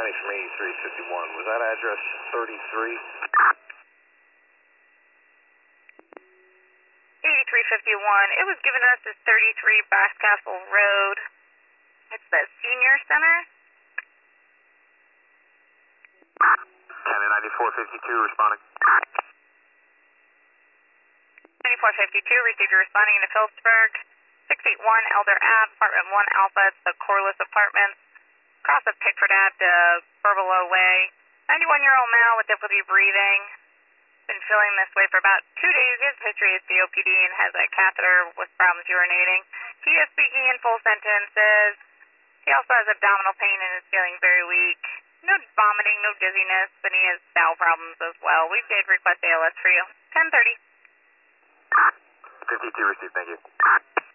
from 8351. Was that address 33? 8351. It was given us as 33 Basscastle Road. It's the senior center. County 9452 responding. 9452, received your responding into Phillipsburg. 681 Elder Ave, apartment 1 Alpha. It's the Corliss Apartments. Cross of Pickford Ave to Burbalo Way. 91-year-old male with difficulty breathing. Been feeling this way for about 2 days. He has a history of COPD and has a catheter with problems urinating. He is speaking in full sentences. He also has abdominal pain and is feeling very weak. No vomiting, no dizziness, and he has bowel problems as well. We've made request ALS for you. 10:30. 52 received, thank you.